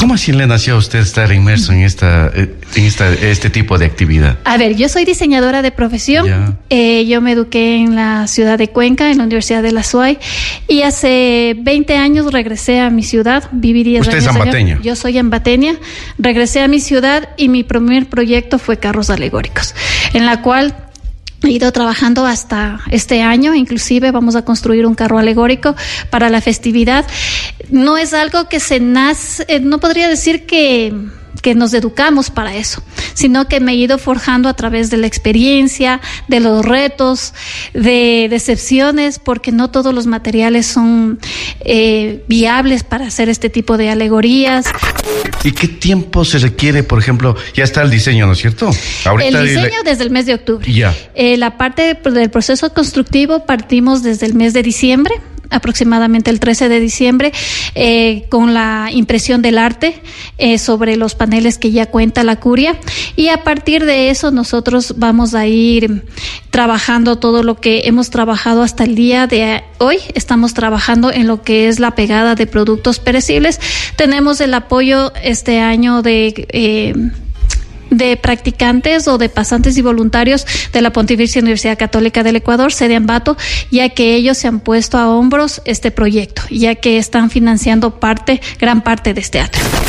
¿Cómo así le nació a usted estar inmerso en este tipo de actividad? A ver, yo soy diseñadora de profesión. Yo me eduqué en la ciudad de Cuenca, en la Universidad de la SUAY, y hace 20 años regresé a mi ciudad. Viví 10 años. ¿Usted es ambateña? Yo soy ambateña. Regresé a mi ciudad y mi primer proyecto fue carros alegóricos, en la cual he ido trabajando hasta este año. Inclusive vamos a construir un carro alegórico para la festividad. No es algo que se nace, no podría decir que nos educamos para eso, sino que me he ido forjando a través de la experiencia, de los retos, de decepciones, porque no todos los materiales son viables para hacer este tipo de alegorías. ¿Y qué tiempo se requiere, por ejemplo? Ya está el diseño, ¿no es cierto? Ahorita el diseño desde el mes de octubre. Ya. La parte del proceso constructivo partimos desde el mes de diciembre, aproximadamente el 13 de diciembre, con la impresión del arte sobre los paneles que ya cuenta la curia, y a partir de eso nosotros vamos a ir trabajando todo lo que hemos trabajado hasta el día de hoy. Estamos trabajando en lo que es la pegada de productos perecibles. Tenemos el apoyo este año de practicantes o de pasantes y voluntarios de la Pontificia Universidad Católica del Ecuador, sede Ambato, ya que ellos se han puesto a hombros este proyecto, ya que están financiando gran parte de este teatro.